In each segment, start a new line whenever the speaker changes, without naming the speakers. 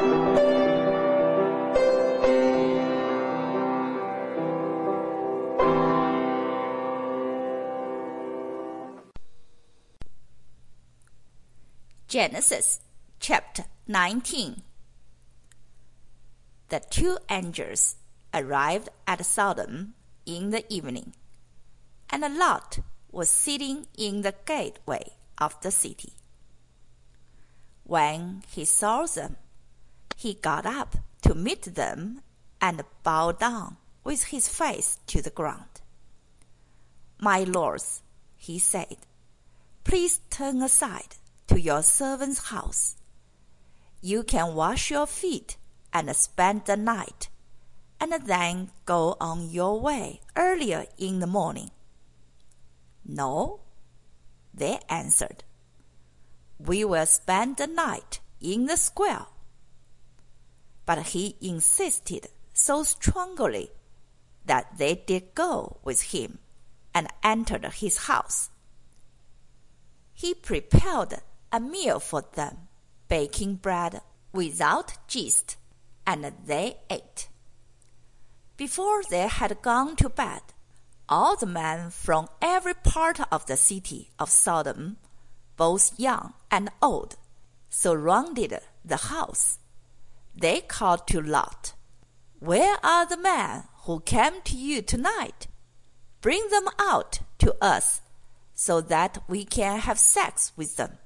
Genesis chapter 19. The two angels arrived at Sodom in the evening, and Lot was sitting in the gateway of the city. When he saw them, he got up to meet them and bowed down with his face to the ground. "My lords," he said, "please turn aside to your servant's house. You can wash your feet and spend the night, and then go on your way earlier in the morning." "No," they answered. "We will spend the night in the square." But he insisted so strongly that they did go with him and entered his house. He prepared a meal for them, baking bread without yeast, and they ate. Before they had gone to bed, all the men from every part of the city of Sodom, both young and old, surrounded the house. They called to Lot, "Where are the men who came to you tonight? Bring them out to us, so that we can have sex with them."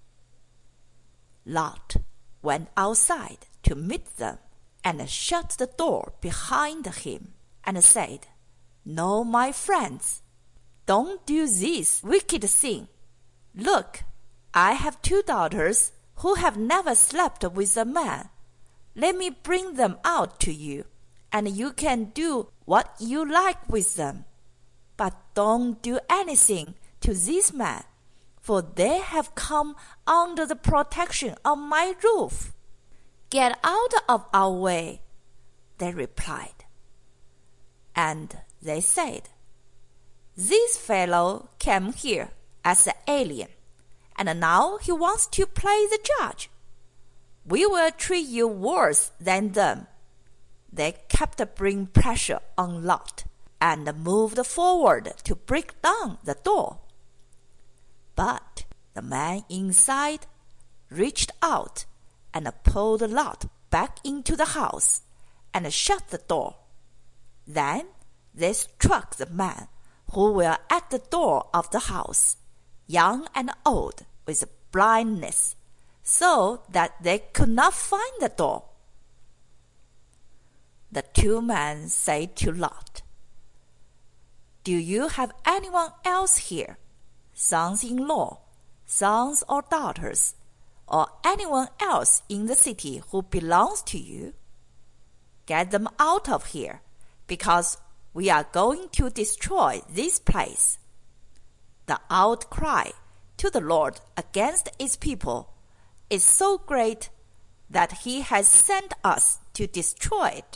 Lot went outside to meet them and shut the door behind him and said, "No, my friends, don't do this wicked thing. Look, I have 2 daughters who have never slept with a man. Let me bring them out to you, and you can do what you like with them. But don't do anything to these men, for they have come under the protection of my roof." "Get out of our way," they replied. And they said, "This fellow came here as an alien, and now he wants to play the judge. We will treat you worse than them." They kept bringing pressure on Lot and moved forward to break down the door. But the man inside reached out and pulled Lot back into the house and shut the door. Then they struck the men who were at the door of the house, young and old, with blindness, so that they could not find the door. The 2 men said to Lot, "Do you have anyone else here, sons-in-law, sons or daughters, or anyone else in the city who belongs to you? Get them out of here, because we are going to destroy this place." The outcry to the Lord against his people is so great that he has sent us to destroy it.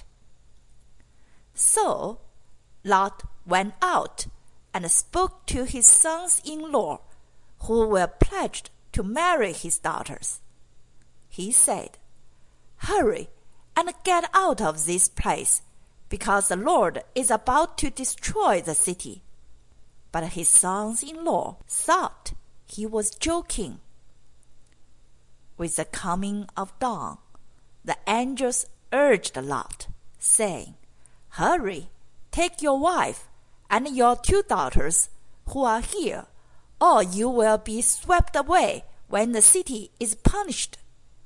So Lot went out and spoke to his sons-in-law, who were pledged to marry his daughters. He said, "Hurry and get out of this place, because the Lord is about to destroy the city." But his sons-in-law thought he was joking. With the coming of dawn, the angels urged Lot, saying, "Hurry, take your wife and your 2 daughters who are here, or you will be swept away when the city is punished."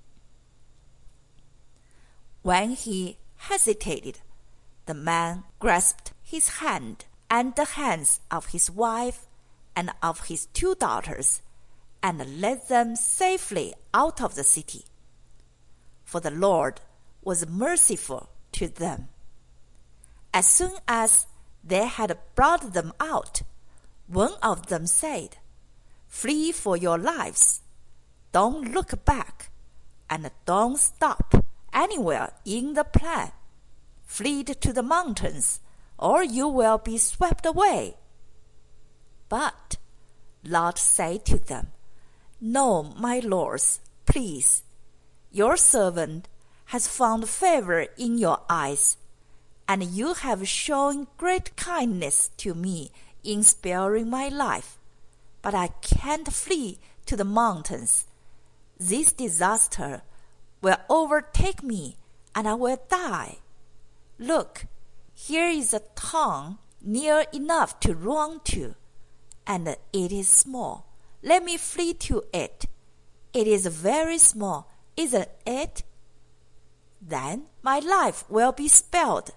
When he hesitated, the man grasped his hand and the hands of his wife and of his 2 daughters, and led them safely out of the city. For the Lord was merciful to them. As soon as they had brought them out, one of them said, "Flee for your lives. Don't look back, and don't stop anywhere in the plain. Flee to the mountains, or you will be swept away." But Lot said to them, "No, my lords, please. Your servant has found favor in your eyes, and you have shown great kindness to me in sparing my life. But I can't flee to the mountains. This disaster will overtake me, and I will die. Look, here is a town near enough to run to, and it is small. Let me flee to it. It is very small, isn't it? Then my life will be spared.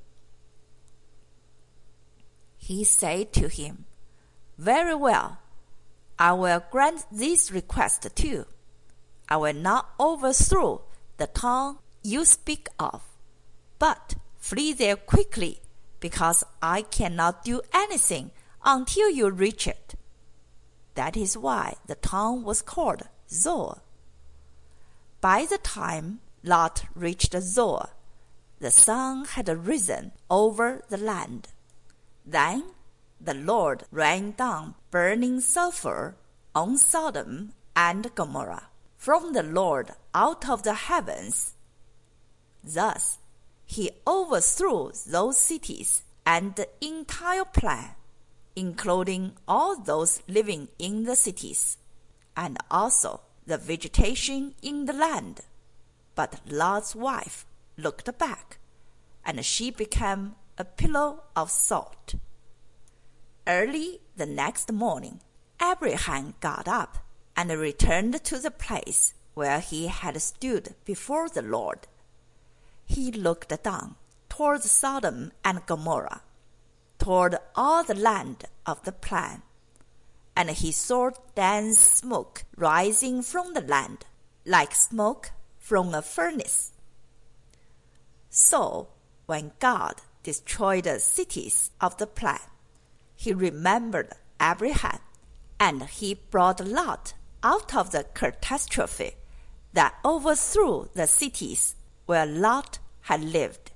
He said to him, Very well, I will grant this request too. I will not overthrow the town you speak of, but flee there quickly, because I cannot do anything until you reach it. That is why the town was called Zoar. By the time Lot reached Zoar, the sun had risen over the land. Then the Lord rained down burning sulfur on Sodom and Gomorrah from the Lord out of the heavens. Thus he overthrew those cities and the entire plan, including all those living in the cities, and also the vegetation in the land. But Lot's wife looked back, and she became a pillow of salt. Early the next morning, Abraham got up and returned to the place where he had stood before the Lord. He looked down toward Sodom and Gomorrah, toward all the land of the plain, and he saw dense smoke rising from the land, like smoke from a furnace. So, when God destroyed the cities of the plain, he remembered Abraham, and he brought Lot out of the catastrophe that overthrew the cities where Lot had lived.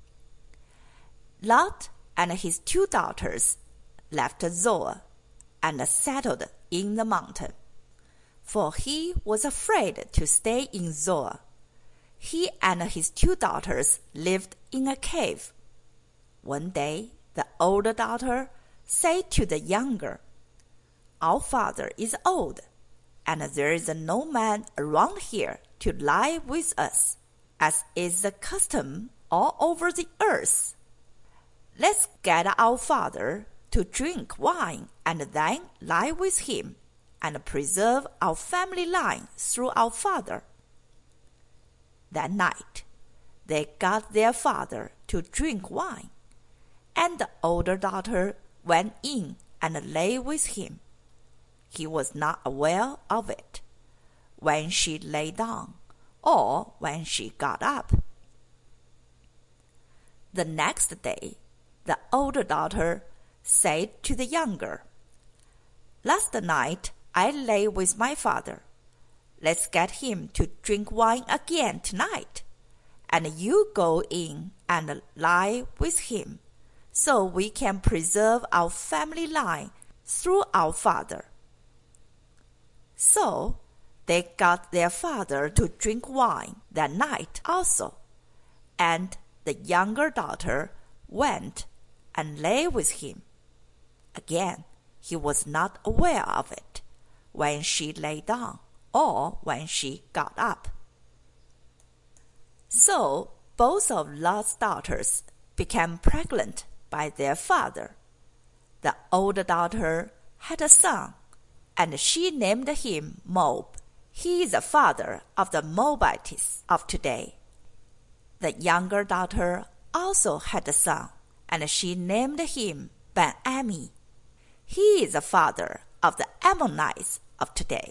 Lot and his 2 daughters left Zoar and settled in the mountain, for he was afraid to stay in Zoar. He and his 2 daughters lived in a cave. One day, the older daughter said to the younger, Our father is old, and there is no man around here to lie with us, as is the custom all over the earth. Let's get our father to drink wine and then lie with him, and preserve our family line through our father. That night, they got their father to drink wine, and the older daughter went in and lay with him. He was not aware of it when she lay down or when she got up. The next day, the older daughter said to the younger, Last night I lay with my father. Let's get him to drink wine again tonight, and you go in and lie with him, so we can preserve our family line through our father. So they got their father to drink wine that night also, and the younger daughter went and lay with him. Again, he was not aware of it when she lay down or when she got up. So both of Lot's daughters became pregnant by their father. The older daughter had a son, and she named him Moab. He is the father of the Moabites of today. The younger daughter also had a son, and she named him Ben-Ammi. He is the father of the Ammonites of today.